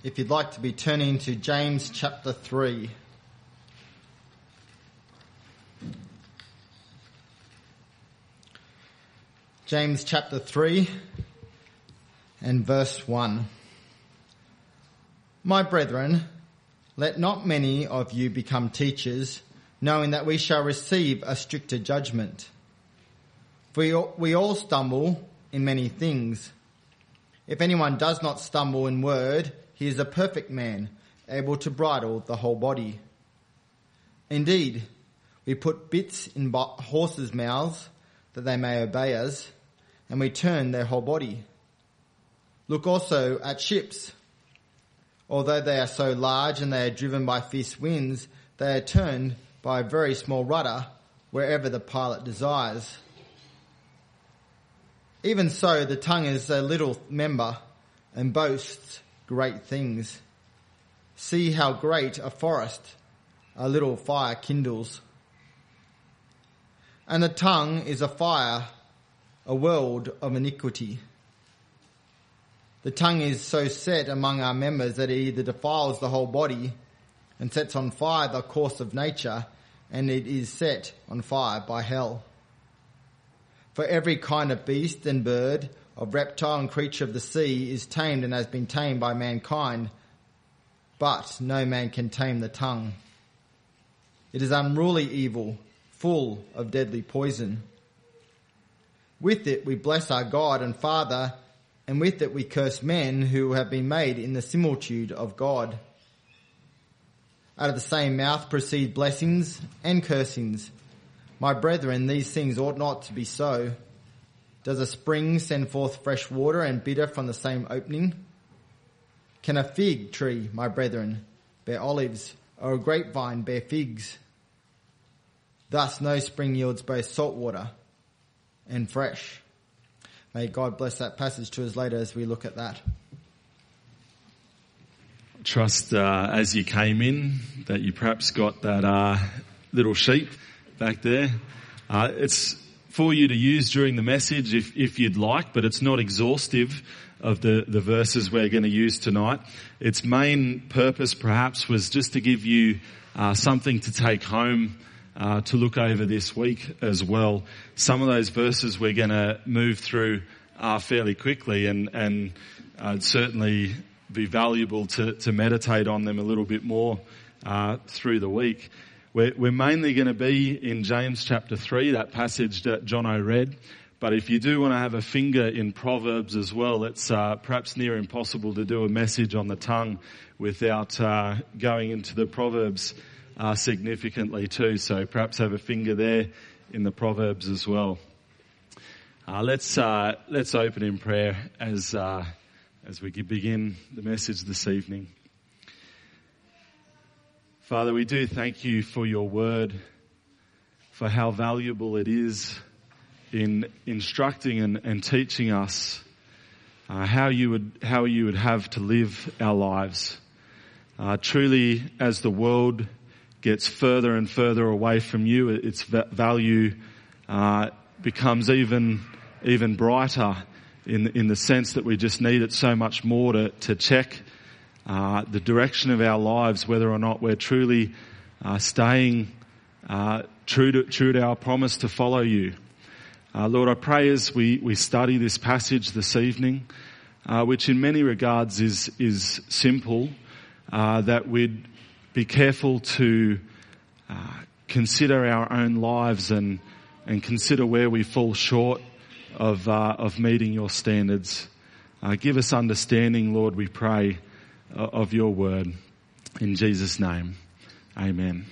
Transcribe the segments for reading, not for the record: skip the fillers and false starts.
if you'd like to be turning to James chapter 3. James chapter 3 and verse 1. My brethren, let not many of you become teachers, knowing that we shall receive a stricter judgment. For we all stumble in many things. If anyone does not stumble in word, he is a perfect man, able to bridle the whole body. Indeed, we put bits in horses' mouths that they may obey us, and we turn their whole body. Look also at ships. Although they are so large and they are driven by fierce winds, they are turned by a very small rudder wherever the pilot desires. Even so, the tongue is a little member and boasts great things. See how great a forest a little fire kindles. And the tongue is a fire, a world of iniquity. The tongue is so set among our members that it either defiles the whole body and sets on fire the course of nature, and it is set on fire by hell. For every kind of beast and bird, of reptile and creature of the sea is tamed and has been tamed by mankind, but no man can tame the tongue. It is unruly evil, full of deadly poison. With it we bless our God and Father, and with it we curse men who have been made in the similitude of God. Out of the same mouth proceed blessings and cursings. My brethren, these things ought not to be so. Does a spring send forth fresh water and bitter from the same opening? Can a fig tree, my brethren, bear olives, or a grapevine bear figs? Thus no spring yields both salt water and fresh. May God bless that passage to us later as we look at that. Trust as you came in that you perhaps got that little sheet back there. It's for you to use during the message if you'd like, but it's not exhaustive of the verses we're going to use tonight. Its main purpose perhaps was just to give you something to take home to look over this week as well. Some of those verses we're going to move through fairly quickly and certainly be valuable to meditate on them a little bit more through the week. We're mainly going to be in James chapter 3, that passage that Jono read. But if you do want to have a finger in Proverbs as well, it's perhaps near impossible to do a message on the tongue without going into the Proverbs significantly too. So perhaps have a finger there in the Proverbs as well. Let's open in prayer as we begin the message this evening. Father, we do thank you for your word, for how valuable it is in instructing and teaching us how you would have to live our lives. Truly, as the world gets further and further away from you, its value becomes even brighter in the sense that we just need it so much more to check the direction of our lives, whether or not we're truly staying true to our promise to follow you. Lord, I pray as we study this passage this evening, which in many regards is simple, that we'd be careful to consider our own lives and consider where we fall short of meeting your standards. Give us understanding, Lord, we pray, of your word. In Jesus' name, amen.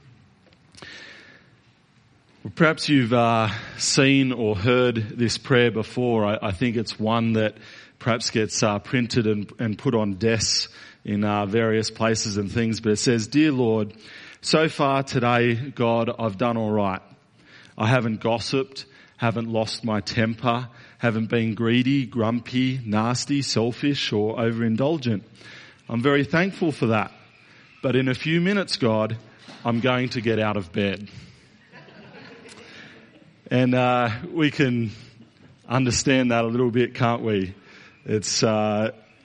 Well, perhaps you've seen or heard this prayer before. I think it's one that perhaps gets printed and put on desks in various places and things. But it says, "Dear Lord, so far today, God, I've done all right. I haven't gossiped, haven't lost my temper, haven't been greedy, grumpy, nasty, selfish, or overindulgent. I'm very thankful for that. But in a few minutes, God, I'm going to get out of bed." And we can understand that a little bit, can't we? It's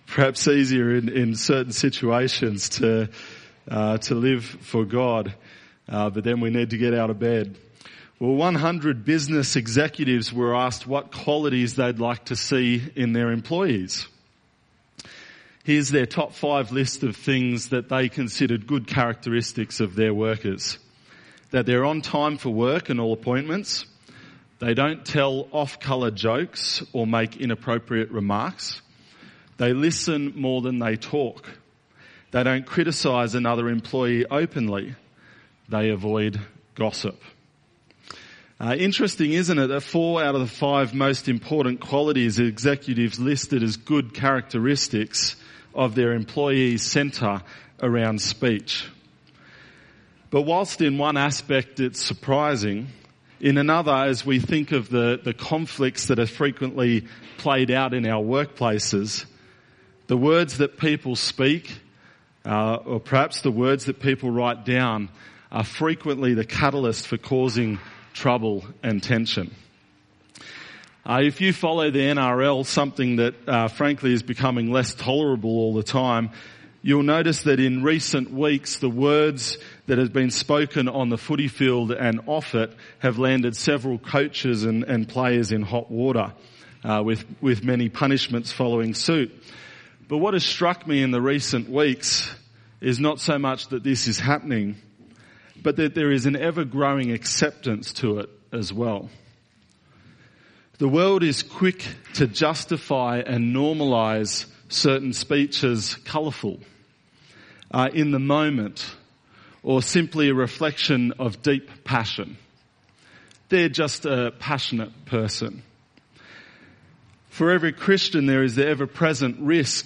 perhaps easier in certain situations to live for God, but then we need to get out of bed. Well, 100 business executives were asked what qualities they'd like to see in their employees. Here's their top 5 list of things that they considered good characteristics of their workers. That they're on time for work and all appointments. They don't tell off-colour jokes or make inappropriate remarks. They listen more than they talk. They don't criticise another employee openly. They avoid gossip. Interesting, isn't it, that 4 out of the 5 most important qualities executives listed as good characteristics of their employees centre around speech. But whilst in one aspect it's surprising, in another, as we think of the conflicts that are frequently played out in our workplaces, the words that people speak, or perhaps the words that people write down, are frequently the catalyst for causing trouble and tension. If you follow the NRL, something that frankly is becoming less tolerable all the time, you'll notice that in recent weeks the words that have been spoken on the footy field and off it have landed several coaches and players in hot water, with many punishments following suit. But what has struck me in the recent weeks is not so much that this is happening, but that there is an ever-growing acceptance to it as well. The world is quick to justify and normalise certain speech as colourful, in the moment, or simply a reflection of deep passion. They're just a passionate person. For every Christian, there is the ever-present risk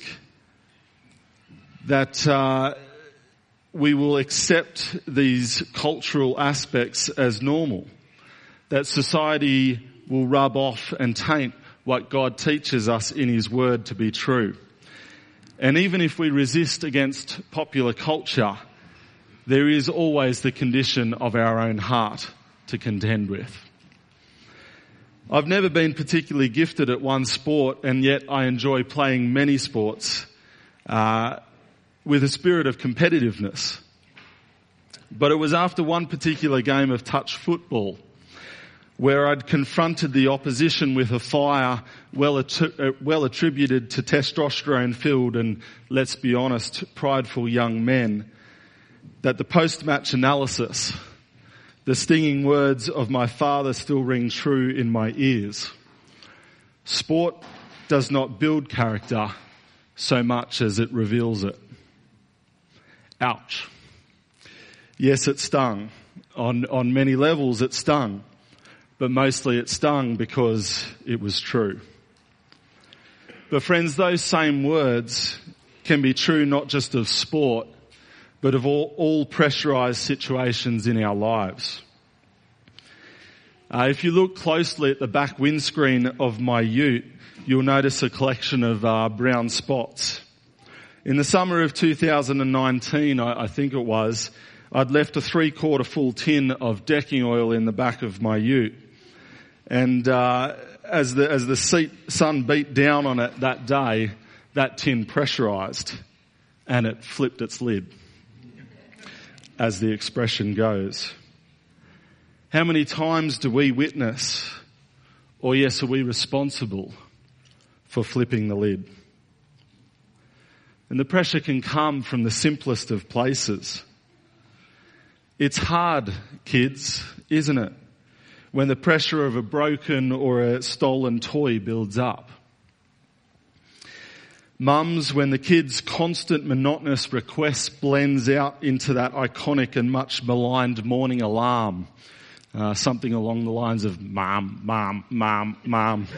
that we will accept these cultural aspects as normal, that society will rub off and taint what God teaches us in His Word to be true. And even if we resist against popular culture, there is always the condition of our own heart to contend with. I've never been particularly gifted at one sport, and yet I enjoy playing many sports with a spirit of competitiveness. But it was after one particular game of touch football where I'd confronted the opposition with a fire well attributed to testosterone-filled and, let's be honest, prideful young men, that the post-match analysis, the stinging words of my father still ring true in my ears. Sport does not build character so much as it reveals it. Ouch. Yes, it stung. On many levels it stung. But mostly it stung because it was true. But friends, those same words can be true not just of sport, but of all pressurized situations in our lives. If you look closely at the back windscreen of my ute, you'll notice a collection of brown spots. In the summer of 2019, I think it was, I'd left a 3/4 full tin of decking oil in the back of my ute. And as the sun beat down on it that day, that tin pressurized and it flipped its lid, as the expression goes. How many times do we witness, or yes, are we responsible for flipping the lid? And the pressure can come from the simplest of places. It's hard, kids, isn't it? When the pressure of a broken or a stolen toy builds up. Mums, when the kids' constant monotonous request blends out into that iconic and much maligned morning alarm. Something along the lines of mom, mom, mom, mom.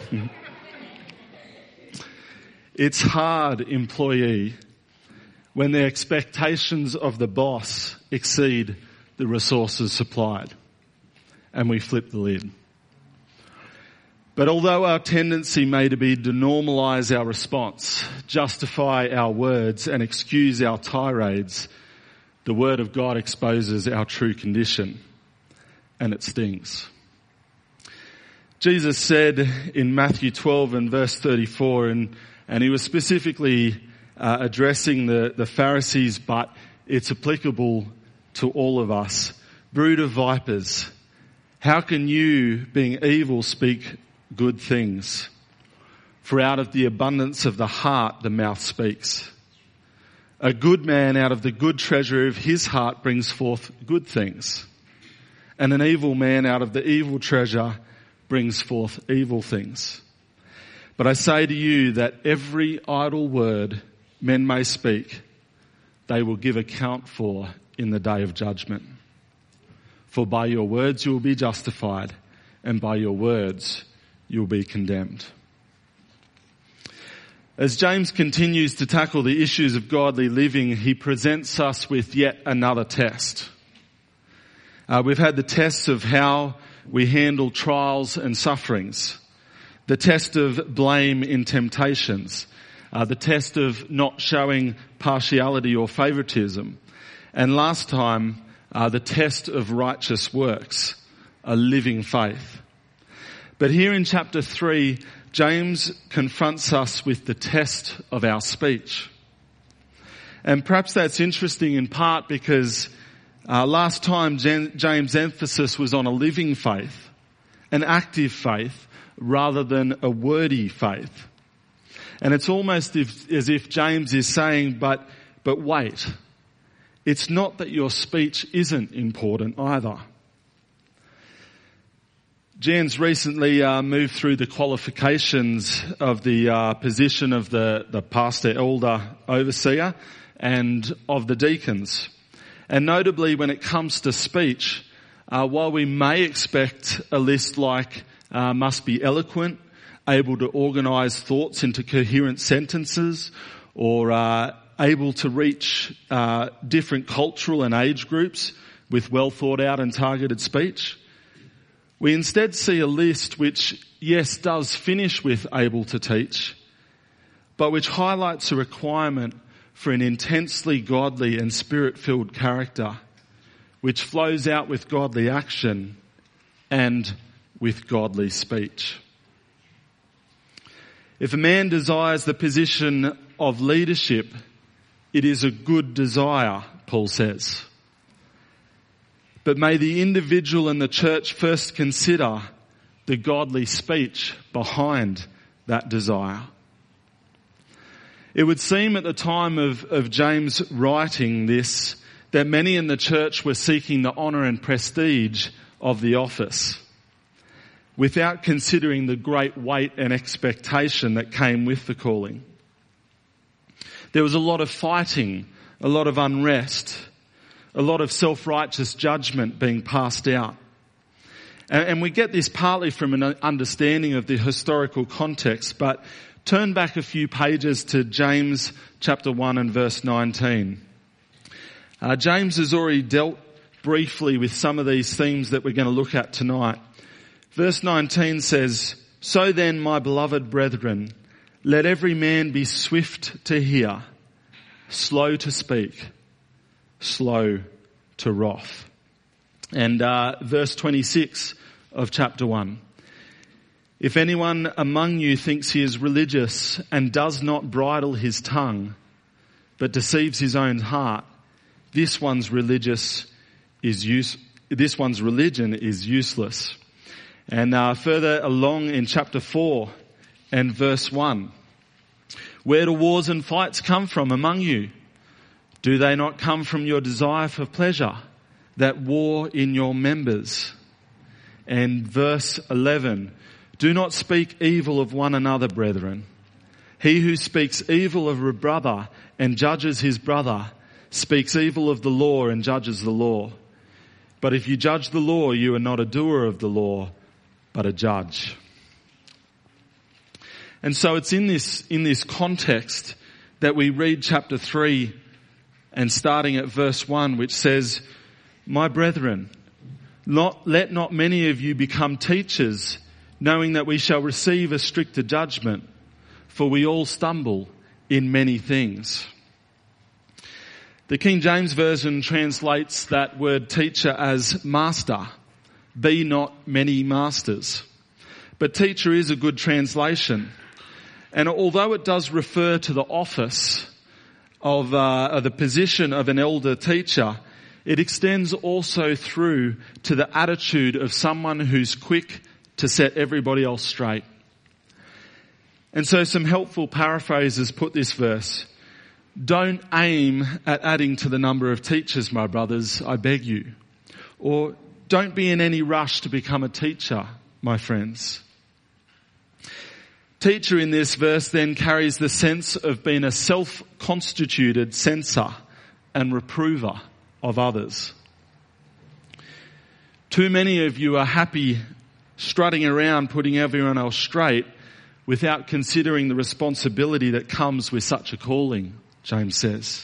It's hard, employee, when the expectations of the boss exceed the resources supplied. And we flip the lid. But although our tendency may be to normalise our response, justify our words and excuse our tirades, the Word of God exposes our true condition, and it stings. Jesus said in Matthew 12 and verse 34, and he was specifically addressing the Pharisees, but it's applicable to all of us. Brood of vipers, how can you, being evil, speak good things? For out of the abundance of the heart the mouth speaks. A good man out of the good treasure of his heart brings forth good things. And an evil man out of the evil treasure brings forth evil things. But I say to you that every idle word men may speak, they will give account for in the day of judgment. For by your words you will be justified, and by your words you will be condemned. As James continues to tackle the issues of godly living, he presents us with yet another test. We've had the tests of how we handle trials and sufferings, the test of blame in temptations, the test of not showing partiality or favoritism, and last time, the test of righteous works, a living faith. But here in chapter 3, James confronts us with the test of our speech. And perhaps that's interesting in part because last time James' emphasis was on a living faith, an active faith, rather than a wordy faith. And it's almost as if James is saying, but wait, it's not that your speech isn't important either. Jan's recently moved through the qualifications of the position of the pastor, elder, overseer, and of the deacons. And notably when it comes to speech, while we may expect a list like must be eloquent, able to organise thoughts into coherent sentences, or able to reach different cultural and age groups with well thought out and targeted speech, we instead see a list which, yes, does finish with able to teach, but which highlights a requirement for an intensely godly and spirit-filled character, which flows out with godly action and with godly speech. If a man desires the position of leadership, it is a good desire, Paul says. But may the individual and the church first consider the godly speech behind that desire. It would seem at the time of James writing this that many in the church were seeking the honour and prestige of the office without considering the great weight and expectation that came with the calling. There was a lot of fighting, a lot of unrest, a lot of self-righteous judgment being passed out. And we get this partly from an understanding of the historical context, but turn back a few pages to James chapter 1 and verse 19. James has already dealt briefly with some of these themes that we're going to look at tonight. Verse 19 says, "So then, my beloved brethren, let every man be swift to hear, slow to speak, slow to wrath." And verse 26 of chapter 1. "If anyone among you thinks he is religious and does not bridle his tongue, but deceives his own heart, this one's religion is useless." And further along in chapter 4 and verse 1, "Where do wars and fights come from among you? Do they not come from your desire for pleasure that war in your members?" And verse 11, "Do not speak evil of one another, brethren. He who speaks evil of a brother and judges his brother speaks evil of the law and judges the law. But if you judge the law, you are not a doer of the law, but a judge." And so it's in this context that we read chapter 3 and starting at verse 1, which says, "My brethren, let not many of you become teachers, knowing that we shall receive a stricter judgment, for we all stumble in many things." The King James Version translates that word teacher as master. "Be not many masters." But teacher is a good translation. And although it does refer to the office of the position of an elder teacher, it extends also through to the attitude of someone who's quick to set everybody else straight. And so some helpful paraphrases put this verse. Don't aim at adding to the number of teachers, my brothers, I beg you. Or don't be in any rush to become a teacher, my friends. Teacher in this verse then carries the sense of being a self-constituted censor and reprover of others. Too many of you are happy strutting around putting everyone else straight without considering the responsibility that comes with such a calling, James says.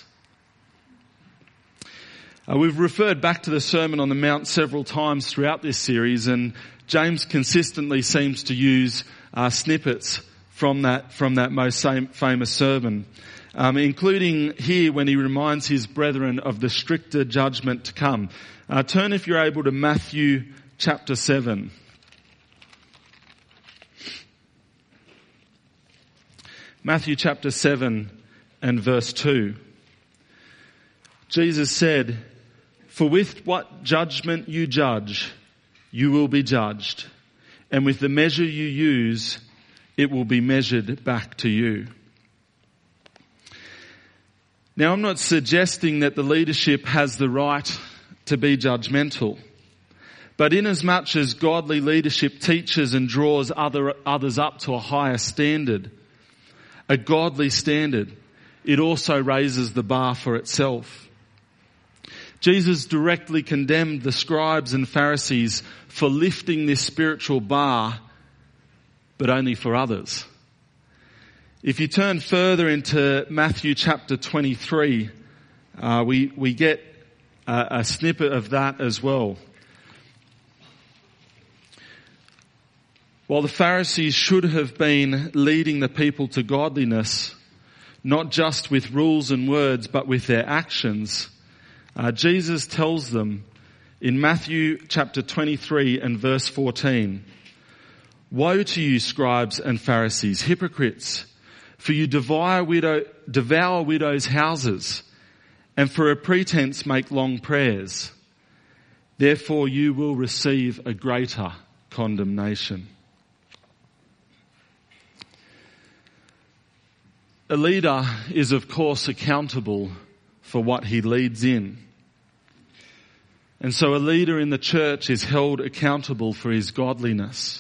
We've referred back to the Sermon on the Mount several times throughout this series, and James consistently seems to use snippets from that most famous sermon, including here when he reminds his brethren of the stricter judgment to come. Turn, if you're able, to Matthew chapter 7. Matthew chapter 7 and verse 2. Jesus said, "For with what judgment you judge, you will be judged. And with the measure you use, it will be measured back to you." Now, I'm not suggesting that the leadership has the right to be judgmental. But inasmuch as godly leadership teaches and draws others up to a higher standard, a godly standard, it also raises the bar for itself. Jesus directly condemned the scribes and Pharisees for lifting this spiritual bar, but only for others. If you turn further into Matthew chapter 23, we get a snippet of that as well. While the Pharisees should have been leading the people to godliness, not just with rules and words, but with their actions, Jesus tells them in Matthew chapter 23 and verse 14, "Woe to you, scribes and Pharisees, hypocrites, for you devour widows' houses, and for a pretense make long prayers. Therefore you will receive a greater condemnation." A leader is, of course, accountable for what he leads in. And so a leader in the church is held accountable for his godliness.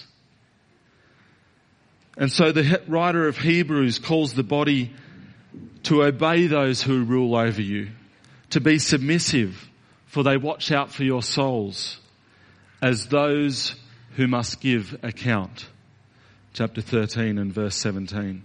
And so the writer of Hebrews calls the body to obey those who rule over you, to be submissive, for they watch out for your souls as those who must give account. Chapter 13 and verse 17.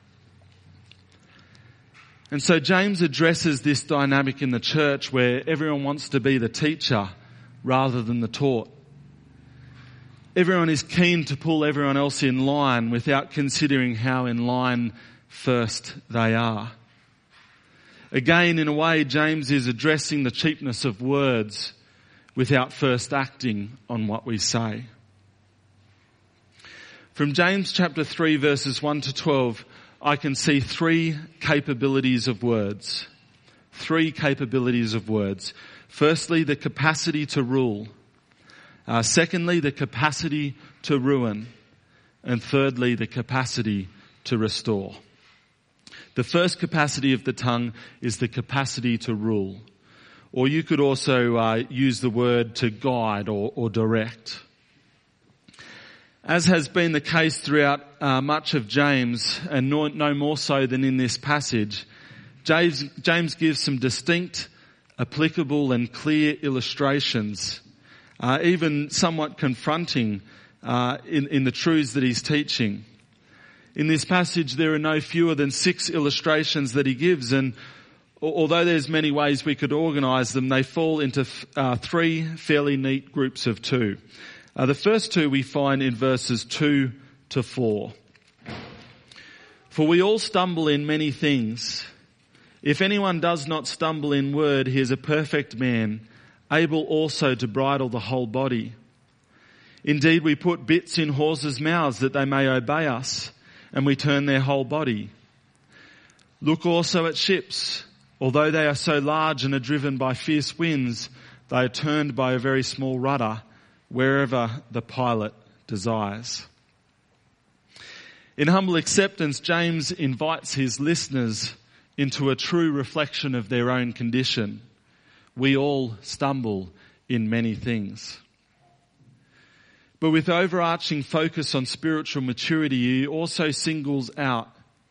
And so James addresses this dynamic in the church where everyone wants to be the teacher rather than the taught. Everyone is keen to pull everyone else in line without considering how in line first they are. Again, in a way, James is addressing the cheapness of words without first acting on what we say. From James chapter 3 verses 1 to 12, I can see three capabilities of words. Three capabilities of words. Firstly, the capacity to rule. Secondly, the capacity to ruin. And thirdly, the capacity to restore. The first capacity of the tongue is the capacity to rule. Or you could also use the word to guide or direct. As has been the case throughout much of James, and no more so than in this passage, James gives some distinct, applicable and clear illustrations, even somewhat confronting in the truths that he's teaching. In this passage there are no fewer than 6 illustrations that he gives, and although there's many ways we could organise them, they fall into 3 fairly neat groups of 2. The first 2 we find in verses 2 to 4. "For we all stumble in many things. If anyone does not stumble in word, he is a perfect man, able also to bridle the whole body. Indeed, we put bits in horses' mouths that they may obey us, and we turn their whole body. Look also at ships. Although they are so large and are driven by fierce winds, they are turned by a very small rudder wherever the pilot desires. In humble acceptance, James invites his listeners into a true reflection of their own condition. We all stumble in many things. But with overarching focus on spiritual maturity, he also singles out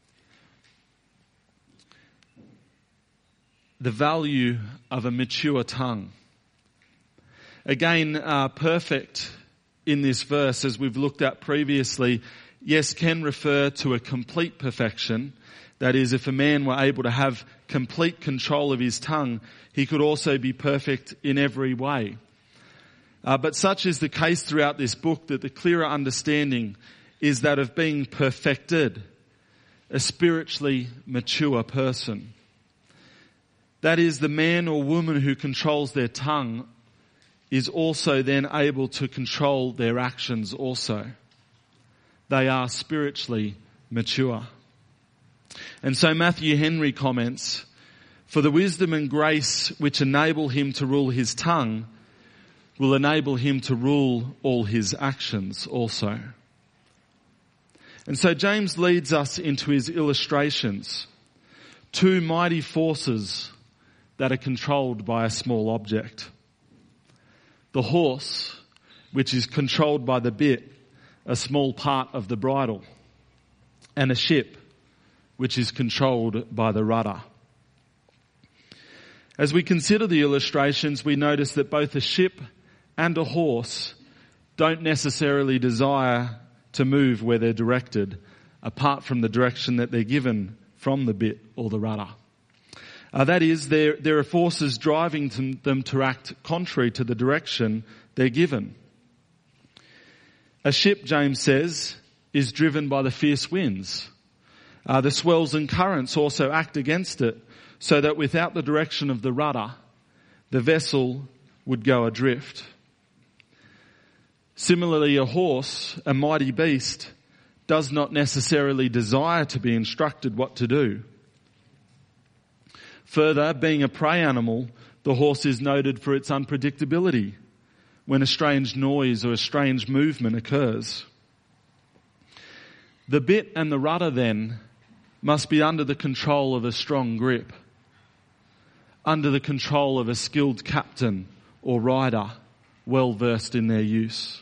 the value of a mature tongue. Again, perfect in this verse, as we've looked at previously, yes, can refer to a complete perfection. That is, if a man were able to have complete control of his tongue, he could also be perfect in every way. But such is the case throughout this book that the clearer understanding is that of being perfected, a spiritually mature person. That is, the man or woman who controls their tongue is also then able to control their actions also. They are spiritually mature. And so Matthew Henry comments, "For the wisdom and grace which enable him to rule his tongue will enable him to rule all his actions also." And so James leads us into his illustrations. Two mighty forces that are controlled by a small object. The horse, which is controlled by the bit, a small part of the bridle, and a ship, which is controlled by the rudder. As we consider the illustrations, we notice that both a ship and a horse don't necessarily desire to move where they're directed, apart from the direction that they're given from the bit or the rudder. That is, there are forces driving them to act contrary to the direction they're given. A ship, James says, is driven by the fierce winds. The swells and currents also act against it, so that without the direction of the rudder, the vessel would go adrift. Similarly, a horse, a mighty beast, does not necessarily desire to be instructed what to do. Further, being a prey animal, the horse is noted for its unpredictability when a strange noise or a strange movement occurs. The bit and the rudder then must be under the control of a strong grip, under the control of a skilled captain or rider well versed in their use.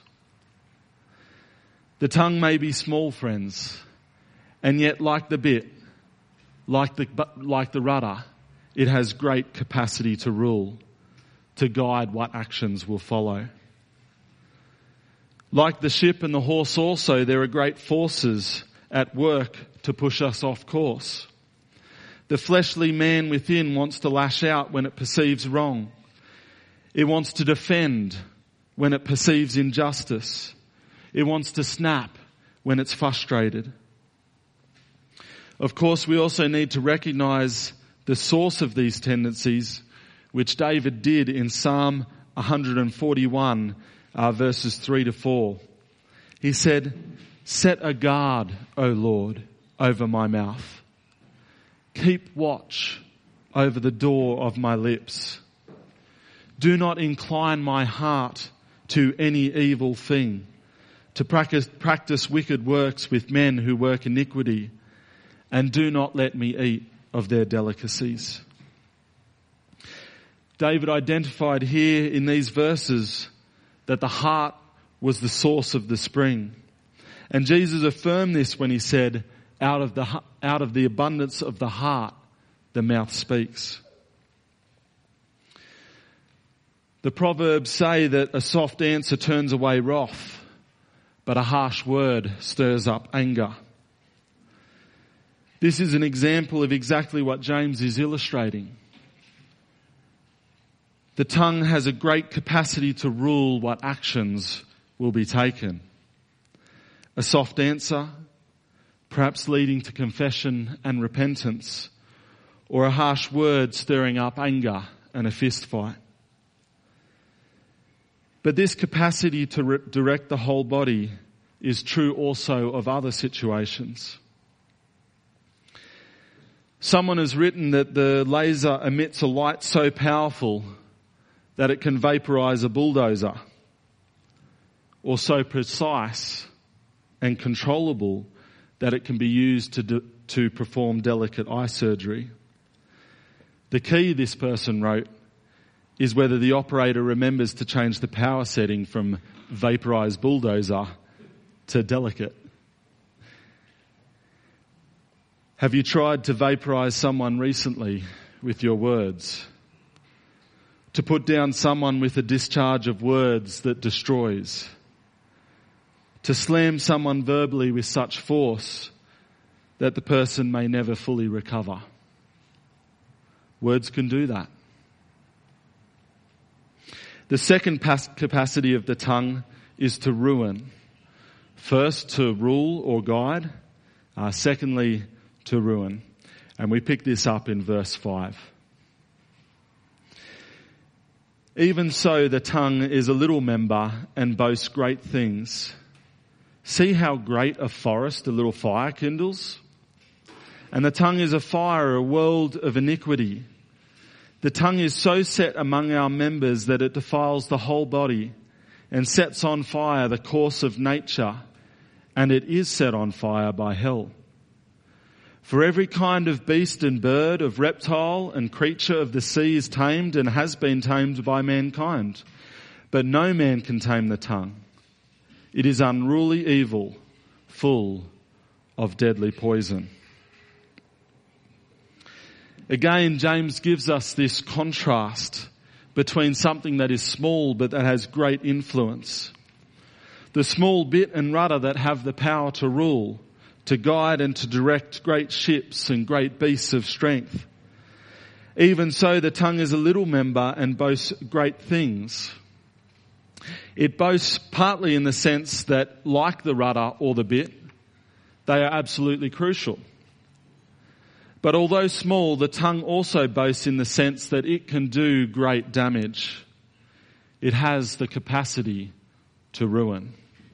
The tongue may be small, friends, and yet like the bit, like the rudder, it has great capacity to rule, to guide what actions will follow. Like the ship and the horse also, there are great forces at work to push us off course. The fleshly man within wants to lash out when it perceives wrong. It wants to defend when it perceives injustice. It wants to snap when it's frustrated. Of course, we also need to recognize the source of these tendencies, which David did in Psalm 141, verses 3-4. He said, "Set a guard, O Lord, over my mouth. Keep watch over the door of my lips. Do not incline my heart to any evil thing, to practice wicked works with men who work iniquity, and do not let me eat of their delicacies." David identified here in these verses that the heart was the source of the spring. And Jesus affirmed this when he said, out of the abundance of the heart, the mouth speaks. The Proverbs say that a soft answer turns away wrath, but a harsh word stirs up anger. This is an example of exactly what James is illustrating. The tongue has a great capacity to rule what actions will be taken. A soft answer, perhaps leading to confession and repentance, or a harsh word stirring up anger and a fist fight. But this capacity to direct the whole body is true also of other situations. Someone has written that the laser emits a light so powerful that it can vaporize a bulldozer, or so precise and controllable that it can be used to perform delicate eye surgery. The key, this person wrote, is whether the operator remembers to change the power setting from vaporized bulldozer to delicate. Have you tried to vaporize someone recently with your words? To put down someone with a discharge of words that destroys? To slam someone verbally with such force that the person may never fully recover? Words can do that. The second capacity of the tongue is to ruin. First, to rule or guide. Secondly, to ruin. And we pick this up in verse 5. Even so, the tongue is a little member and boasts great things. See how great a forest a little fire kindles? And the tongue is a fire, a world of iniquity. The tongue is so set among our members that it defiles the whole body and sets on fire the course of nature, and it is set on fire by hell. For every kind of beast and bird, of reptile and creature of the sea is tamed and has been tamed by mankind. But no man can tame the tongue. It is unruly evil, full of deadly poison. Again, James gives us this contrast between something that is small but that has great influence. The small bit and rudder that have the power to rule, to guide and to direct great ships and great beasts of strength. Even so, the tongue is a little member and boasts great things. It boasts partly in the sense that, like the rudder or the bit, they are absolutely crucial. But although small, the tongue also boasts in the sense that it can do great damage. It has the capacity to ruin.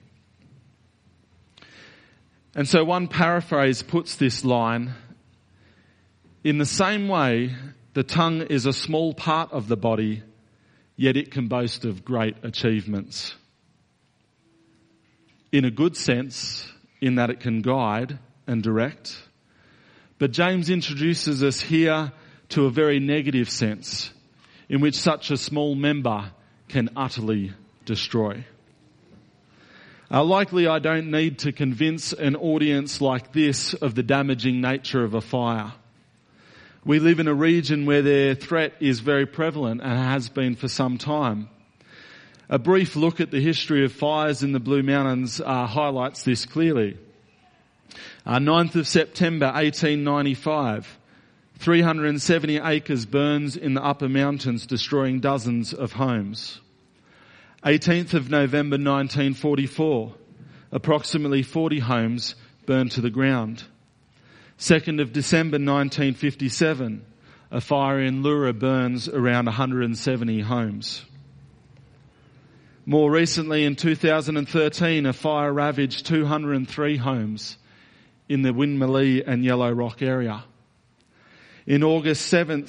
And so one paraphrase puts this line, in the same way, the tongue is a small part of the body, yet it can boast of great achievements. In a good sense, in that it can guide and direct. But James introduces us here to a very negative sense, in which such a small member can utterly destroy. Likely I don't need to convince an audience like this of the damaging nature of a fire. We live in a region where their threat is very prevalent and has been for some time. A brief look at the history of fires in the Blue Mountains highlights this clearly. 9th of September 1895, 370 acres burns in the upper mountains, destroying dozens of homes. 18th of November 1944, approximately 40 homes burned to the ground. 2nd of December 1957, a fire in Lura burns around 170 homes. More recently, in 2013, a fire ravaged 203 homes in the Winmalee and Yellow Rock area. In August 7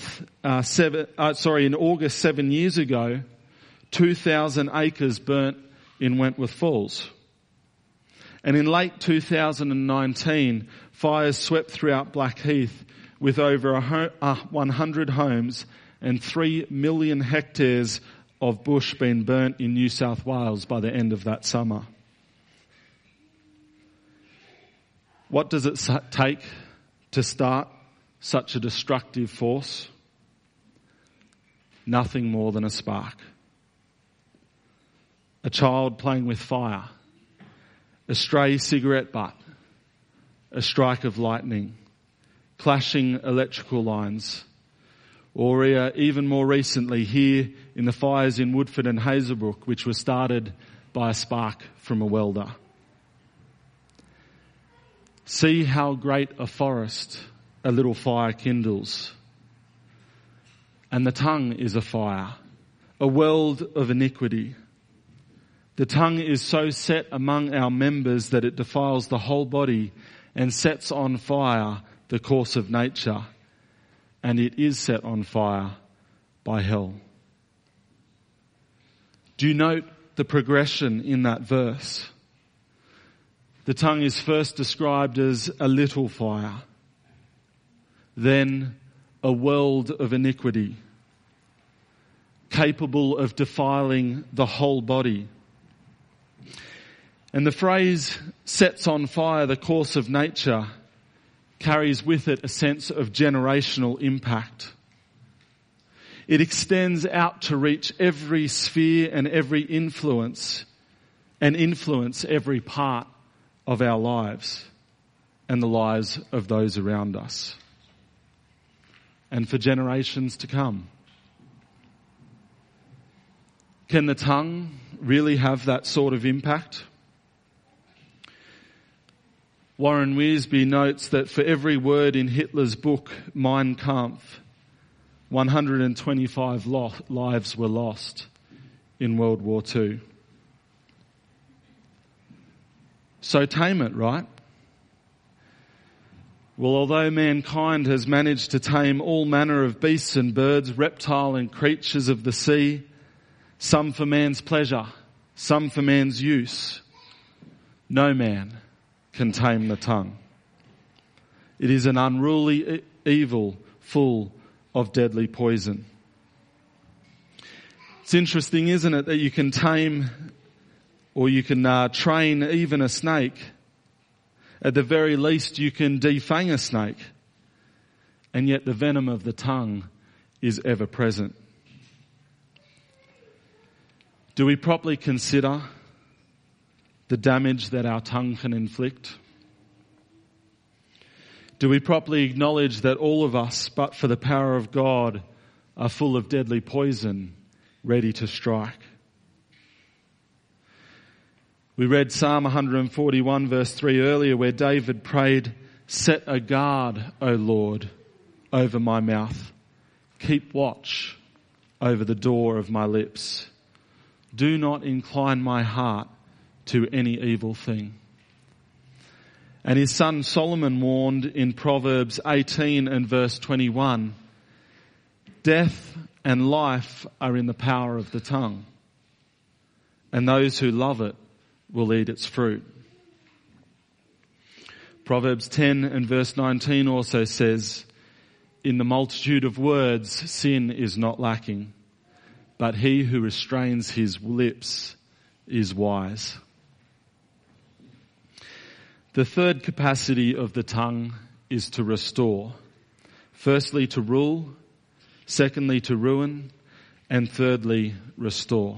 years ago, 2,000 acres burnt in Wentworth Falls. And in late 2019, fires swept throughout Blackheath with over 100 homes and 3 million hectares of bush being burnt in New South Wales by the end of that summer. What does it take to start such a destructive force? Nothing more than a spark. A child playing with fire, a stray cigarette butt, a strike of lightning, clashing electrical lines, or even more recently here in the fires in Woodford and Hazelbrook, which were started by a spark from a welder. See how great a forest a little fire kindles. And the tongue is a fire, a world of iniquity. The tongue is so set among our members that it defiles the whole body and sets on fire the course of nature, and it is set on fire by hell. Do you note the progression in that verse? The tongue is first described as a little fire, then a world of iniquity, capable of defiling the whole body. And the phrase sets on fire the course of nature carries with it a sense of generational impact. It extends out to reach every sphere and every influence, and influence every part of our lives and the lives of those around us, and for generations to come. Can the tongue really have that sort of impact? Warren Wiersbe notes that for every word in Hitler's book, Mein Kampf, 125 lives were lost in World War II. So tame it, right? Well, although mankind has managed to tame all manner of beasts and birds, reptile and creatures of the sea, some for man's pleasure, some for man's use, no man can tame the tongue. It is an unruly evil full of deadly poison. It's interesting, isn't it, that you can tame or you can train even a snake. At the very least, you can defang a snake. And yet the venom of the tongue is ever present. Do we properly consider the damage that our tongue can inflict? Do we properly acknowledge that all of us, but for the power of God, are full of deadly poison, ready to strike? We read Psalm 141 verse 3 earlier, where David prayed, "Set a guard, O Lord, over my mouth. Keep watch over the door of my lips. Do not incline my heart to any evil thing." And his son Solomon warned in Proverbs 18 and verse 21, "Death and life are in the power of the tongue, and those who love it will eat its fruit." Proverbs 10 and verse 19 also says, "In the multitude of words sin is not lacking, but he who restrains his lips is wise." The third capacity of the tongue is to restore. Firstly, to rule. Secondly, to ruin. And thirdly, restore.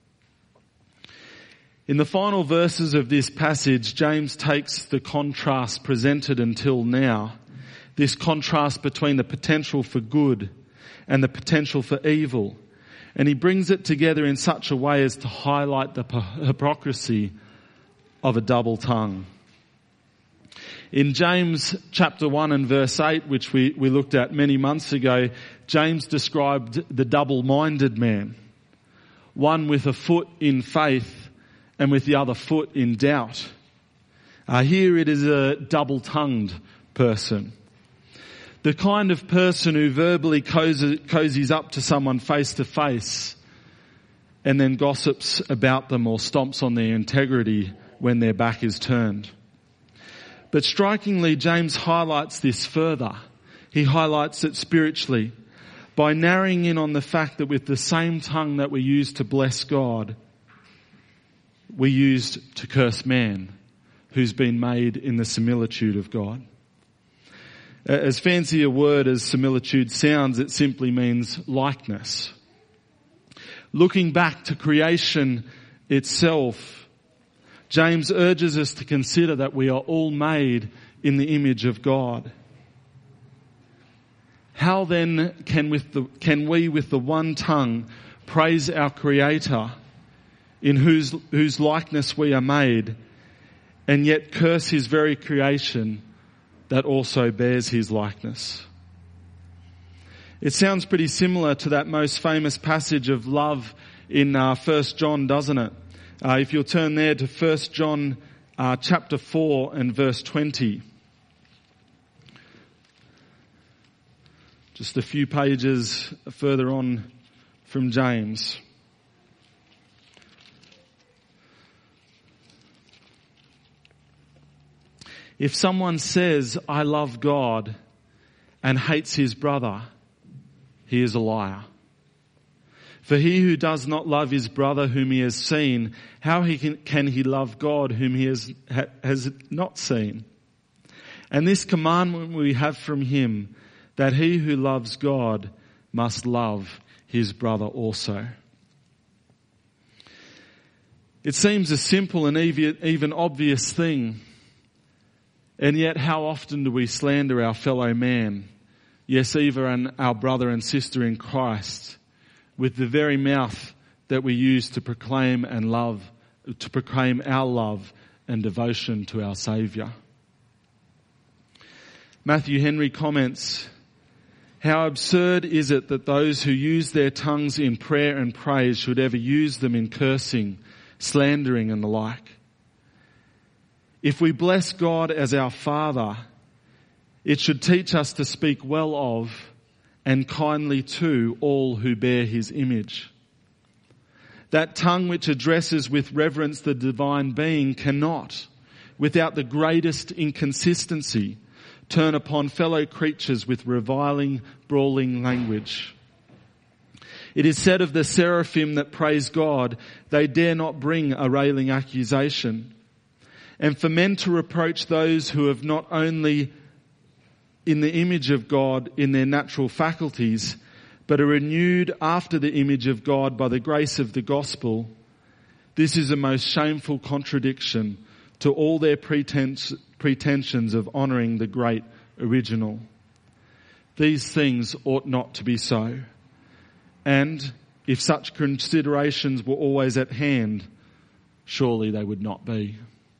In the final verses of this passage, James takes the contrast presented until now, this contrast between the potential for good and the potential for evil, and he brings it together in such a way as to highlight the hypocrisy of a double tongue. In James chapter 1 and verse 8, which we looked at many months ago, James described the double-minded man, one with a foot in faith and with the other foot in doubt. Here it is a double-tongued person. The kind of person who verbally cozies up to someone face to face and then gossips about them or stomps on their integrity when their back is turned. But strikingly, James highlights this further. He highlights it spiritually by narrowing in on the fact that with the same tongue that we use to bless God, we use to curse man, who's been made in the similitude of God. As fancy a word as similitude sounds, it simply means likeness. Looking back to creation itself, James urges us to consider that we are all made in the image of God. How then can we with the one tongue praise our Creator, in whose likeness we are made, and yet curse his very creation that also bears his likeness? It sounds pretty similar to that most famous passage of love in 1 John, doesn't it? If you'll turn there to 1 John chapter 4 and verse 20. just a few pages further on from James. If someone says, I love God, and hates his brother, he is a liar. For he who does not love his brother whom he has seen, how can he love God whom he has not seen? And this commandment we have from him, that he who loves God must love his brother also. It seems a simple and even obvious thing. And yet how often do we slander our fellow man, yes, even our brother and sister in Christ, with the very mouth that we use to proclaim our love and devotion to our Saviour. Matthew Henry comments, how absurd is it that those who use their tongues in prayer and praise should ever use them in cursing, slandering and the like. If we bless God as our Father, it should teach us to speak well of and kindly to all who bear his image. That tongue which addresses with reverence the divine being cannot, without the greatest inconsistency, turn upon fellow creatures with reviling, brawling language. It is said of the seraphim that praise God, they dare not bring a railing accusation. And for men to reproach those who have not only in the image of God in their natural faculties, but are renewed after the image of God by the grace of the gospel, this is a most shameful contradiction to all their pretensions of honouring the great original. These things ought not to be so. And if such considerations were always at hand, surely they would not be.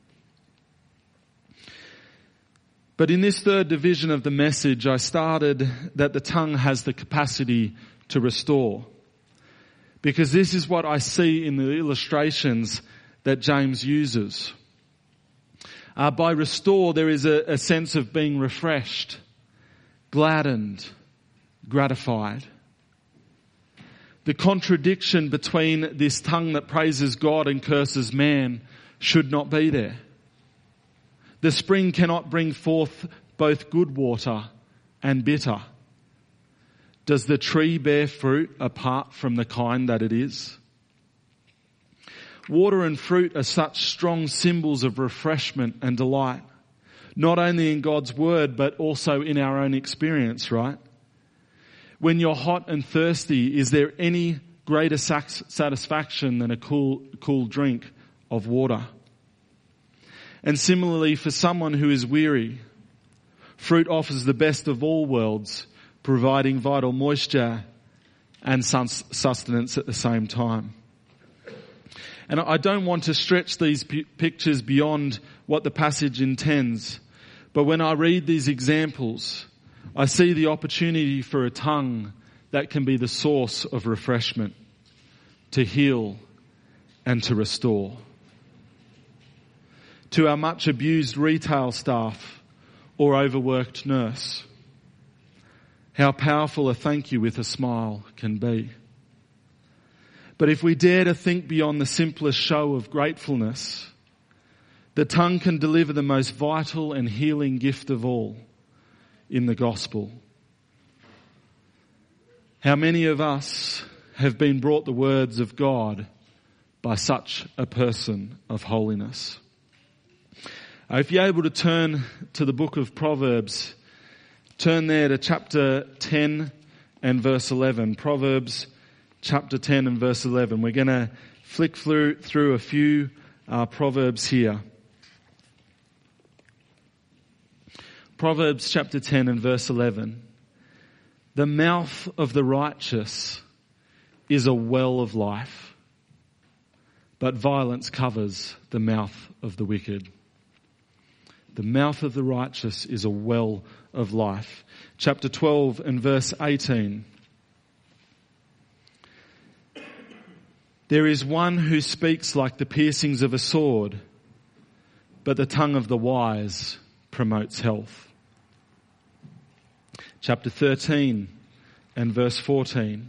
But in this third division of the message, I started that the tongue has the capacity to restore. Because this is what I see in the illustrations that James uses. By restore, there is a sense of being refreshed, gladdened, gratified. The contradiction between this tongue that praises God and curses man should not be there. The spring cannot bring forth both good water and bitter. Does the tree bear fruit apart from the kind that it is? Water and fruit are such strong symbols of refreshment and delight, not only in God's word, but also in our own experience, right? When you're hot and thirsty, is there any greater satisfaction than a cool drink of water? And similarly, for someone who is weary, fruit offers the best of all worlds, providing vital moisture and sustenance at the same time. And I don't want to stretch these pictures beyond what the passage intends, but when I read these examples, I see the opportunity for a tongue that can be the source of refreshment, to heal and to restore. To our much abused retail staff or overworked nurse, how powerful a thank you with a smile can be. But if we dare to think beyond the simplest show of gratefulness, the tongue can deliver the most vital and healing gift of all in the gospel. How many of us have been brought the words of God by such a person of holiness? If you're able to turn to the book of Proverbs, turn there to chapter 10 and verse 11. Proverbs chapter 10 and verse 11. We're going to flick through a few Proverbs here. Proverbs chapter 10 and verse 11. The mouth of the righteous is a well of life, but violence covers the mouth of the wicked. The mouth of the righteous is a well of life. Chapter 12 and verse 18. There is one who speaks like the piercings of a sword, but the tongue of the wise promotes health. Chapter 13 and verse 14.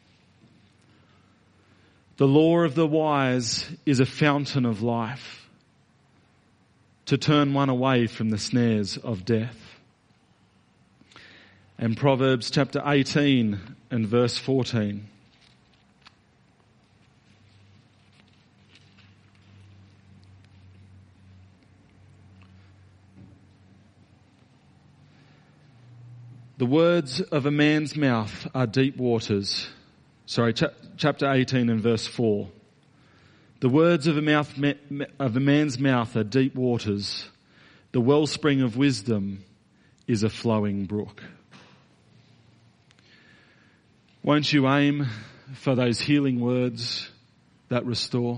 The law of the wise is a fountain of life, to turn one away from the snares of death. And Proverbs chapter 18 and verse 14. The words of a man's mouth are deep waters. Chapter 18 and verse 4. The words of a man's mouth are deep waters. The wellspring of wisdom is a flowing brook. Won't you aim for those healing words that restore?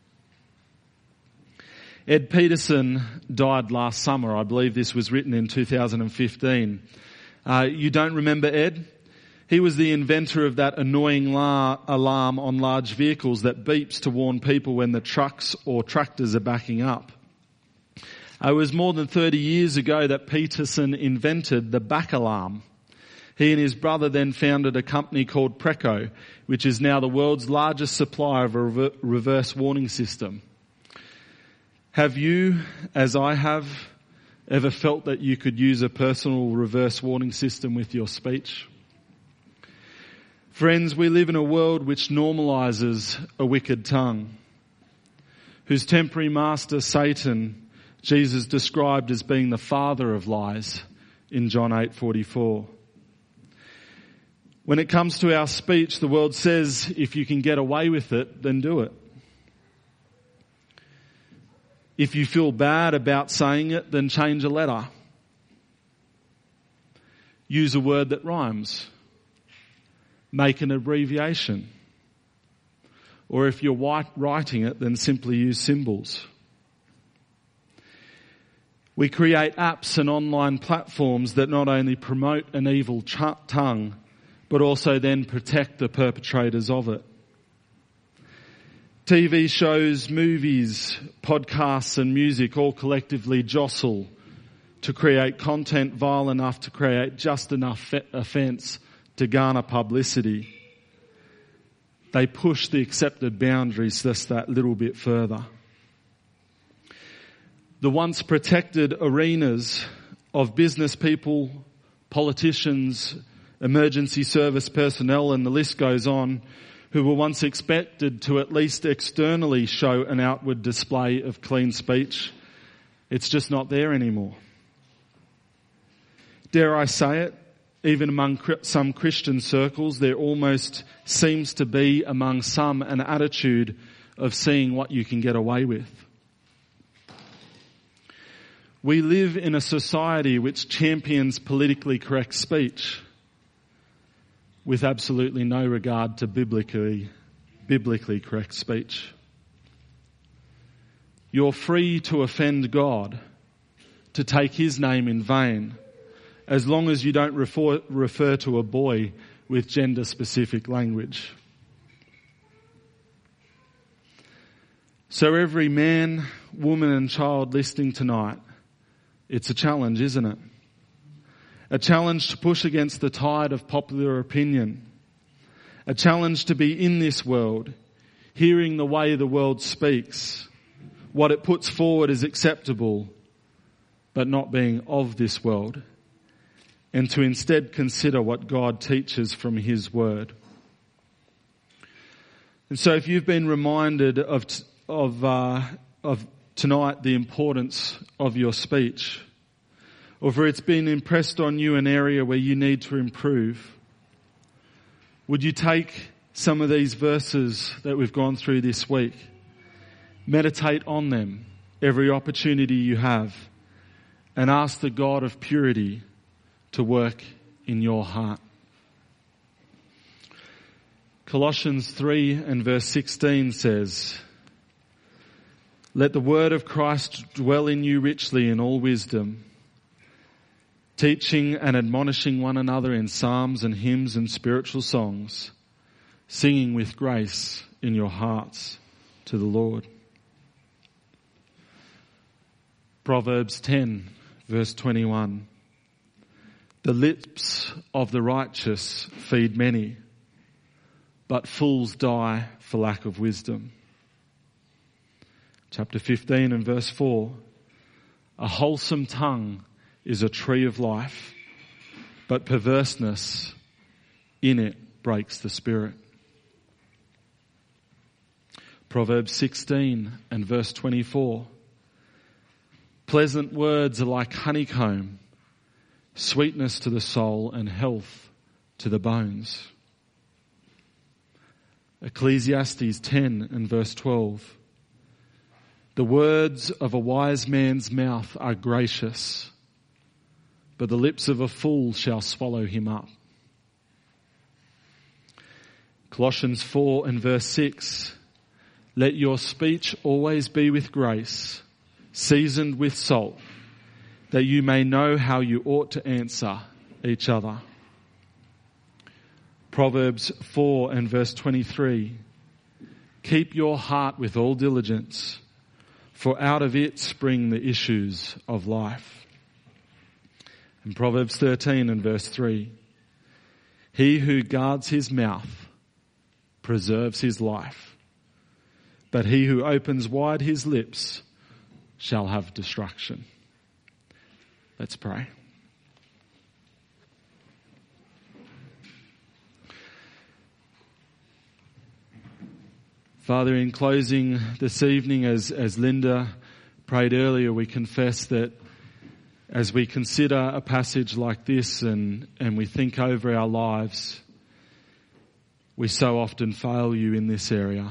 Ed Peterson died last summer. I believe this was written in 2015. You don't remember Ed? He was the inventor of that annoying alarm on large vehicles that beeps to warn people when the trucks or tractors are backing up. It was more than 30 years ago that Peterson invented the back alarm. He and his brother then founded a company called Preco, which is now the world's largest supplier of a reverse warning system. Have you, as I have, ever felt that you could use a personal reverse warning system with your speech? Friends, we live in a world which normalizes a wicked tongue, whose temporary master, Satan, Jesus described as being the father of lies in John 8:44. When it comes to our speech, the world says if you can get away with it, then do it. If you feel bad about saying it, then change a letter. Use a word that rhymes. Make an abbreviation. Or if you're writing it, then simply use symbols. We create apps and online platforms that not only promote an evil tongue, but also then protect the perpetrators of it. TV shows, movies, podcasts and music all collectively jostle to create content vile enough to create just enough offence to garner publicity. They push the accepted boundaries just that little bit further. The once protected arenas of business people, politicians, emergency service personnel, and the list goes on, who were once expected to at least externally show an outward display of clean speech, it's just not there anymore. Dare I say it, even among some Christian circles, there almost seems to be among some an attitude of seeing what you can get away with. We live in a society which champions politically correct speech with absolutely no regard to biblically correct speech. You're free to offend God, to take His name in vain, as long as you don't refer to a boy with gender-specific language. So every man, woman and child listening tonight, it's a challenge, isn't it? A challenge to push against the tide of popular opinion. A challenge to be in this world, hearing the way the world speaks, what it puts forward as acceptable, but not being of this world, and to instead consider what God teaches from His Word. And so if you've been reminded of tonight the importance of your speech, or if it's been impressed on you an area where you need to improve, would you take some of these verses that we've gone through this week, meditate on them every opportunity you have, and ask the God of purity to work in your heart. Colossians 3 and verse 16 says, "Let the word of Christ dwell in you richly in all wisdom, teaching and admonishing one another in psalms and hymns and spiritual songs, singing with grace in your hearts to the Lord." Proverbs 10 verse 21. The lips of the righteous feed many, but fools die for lack of wisdom. Chapter 15 and verse 4. A wholesome tongue is a tree of life, but perverseness in it breaks the spirit. Proverbs 16 and verse 24. Pleasant words are like honeycomb, sweetness to the soul and health to the bones. Ecclesiastes 10 and verse 12. The words of a wise man's mouth are gracious, but the lips of a fool shall swallow him up. Colossians 4 and verse 6. Let your speech always be with grace, seasoned with salt, that you may know how you ought to answer each other. Proverbs 4 and verse 23. Keep your heart with all diligence, for out of it spring the issues of life. And Proverbs 13 and verse 3. He who guards his mouth preserves his life, but he who opens wide his lips shall have destruction. Let's pray. Father, in closing this evening, as Linda prayed earlier, we confess that as we consider a passage like this and we think over our lives, we so often fail you in this area.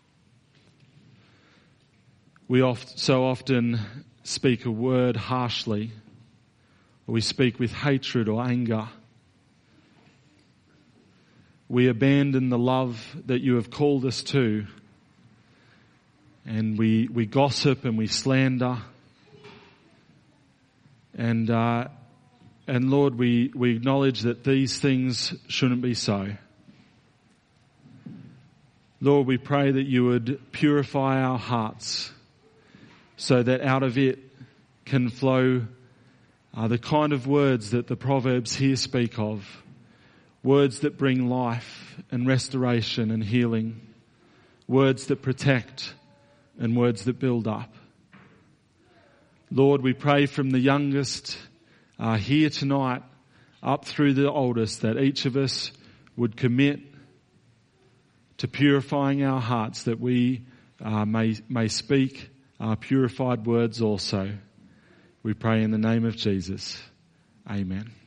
We so often speak a word harshly, or we speak with hatred or anger. We abandon the love that you have called us to, and we gossip and we slander. And Lord, we acknowledge that these things shouldn't be so. Lord, we pray that you would purify our hearts, so that out of it can flow the kind of words that the Proverbs here speak of. Words that bring life and restoration and healing. Words that protect and words that build up. Lord, we pray from the youngest here tonight up through the oldest, that each of us would commit to purifying our hearts, that we may speak purified words also. We pray in the name of Jesus. Amen.